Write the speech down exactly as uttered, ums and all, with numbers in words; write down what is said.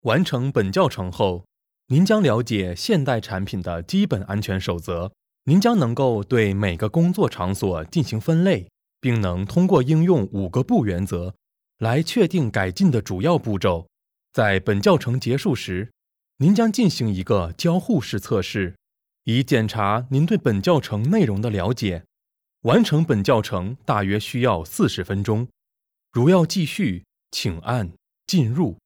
完成本教程后，您将了解现代产品的基本安全守则，您将能够对每个工作场所进行分类，并能通过应用五个不原则来确定改进的主要步骤。在本教程结束时，您将进行一个交互式测试，以检查您对本教程内容的了解。完成本教程大约需要四十分钟。如要继续，请按进入。